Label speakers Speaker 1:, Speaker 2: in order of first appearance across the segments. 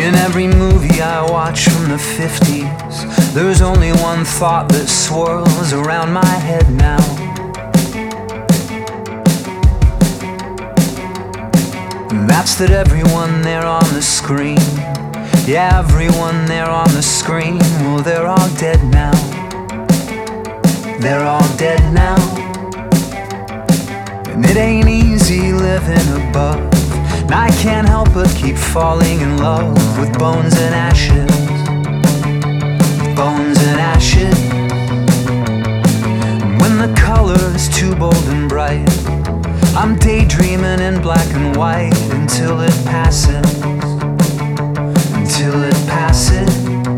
Speaker 1: In every movie I watch from the 50s, there's only one thought that swirls around my head now. And that's that everyone there on the screen, yeah, everyone there on the screen, well, they're all dead now. They're all dead now. And it ain't easy living above, and I can't help but keep falling in love with bones and ashes. Bones and ashes. And when the color's too bold and bright, I'm daydreaming in black and white until it passes. Until it passes.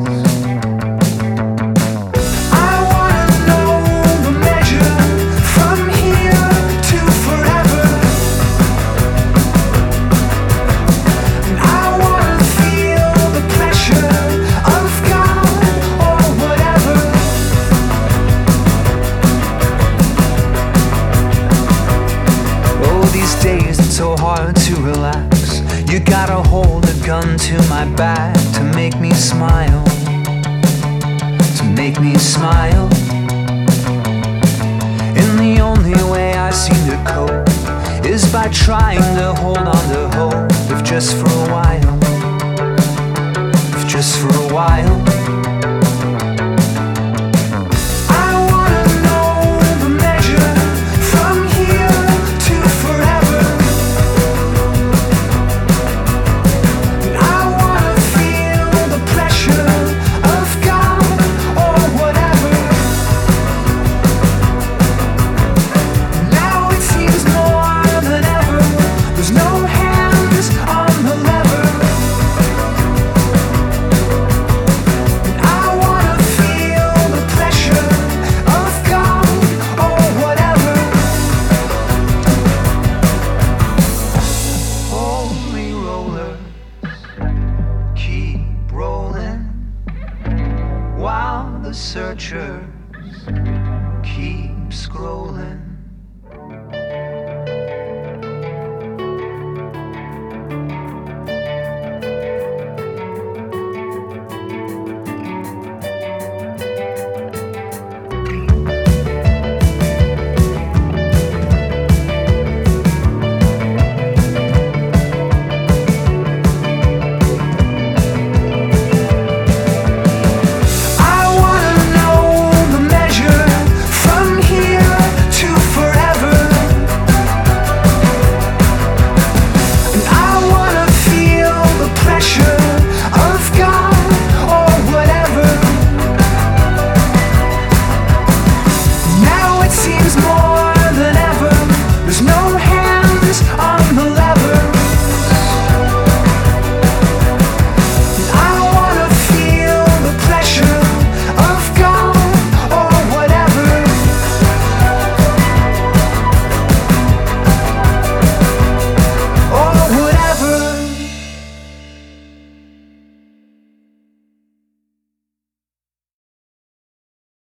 Speaker 1: Days it's so hard to relax. You gotta hold a gun to my back to make me smile. To make me smile. And the only way I seem to cope is by trying to hold on to hope, if just for a while. If just for a while. The searchers keep scrolling.